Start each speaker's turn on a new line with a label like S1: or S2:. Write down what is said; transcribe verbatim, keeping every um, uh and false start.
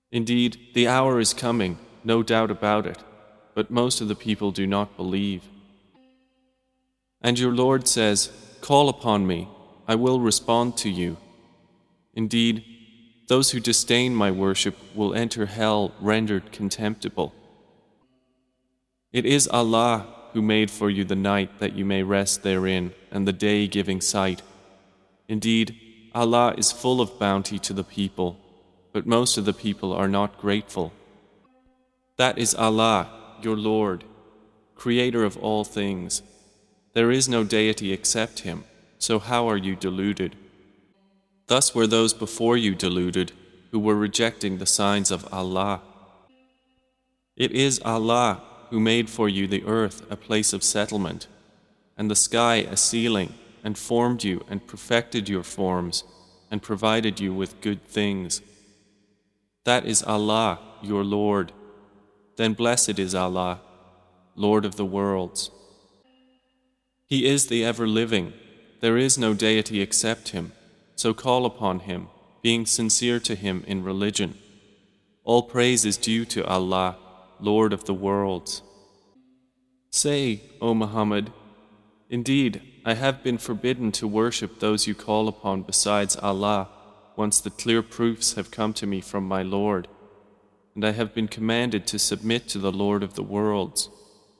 S1: Indeed, the hour is coming, no doubt about it, but most of the people do not believe. And your Lord says, "Call upon me, I will respond to you." Indeed, those who disdain my worship will enter hell rendered contemptible. It is Allah who made for you the night that you may rest therein, and the day giving sight. Indeed, Allah is full of bounty to the people, but most of the people are not grateful. That is Allah, your Lord, Creator of all things. There is no deity except Him, so how are you deluded? Thus were those before you deluded, who were rejecting the signs of Allah. It is Allah who made for you the earth a place of settlement, and the sky a ceiling, and formed you and perfected your forms, and provided you with good things. That is Allah, your Lord. Then blessed is Allah, Lord of the worlds. He is the ever-living. There is no deity except Him, so call upon Him, being sincere to Him in religion. All praise is due to Allah, Lord of the worlds. Say, O Muhammad, indeed, I have been forbidden to worship those you call upon besides Allah, once the clear proofs have come to me from my Lord, and I have been commanded to submit to the Lord of the worlds.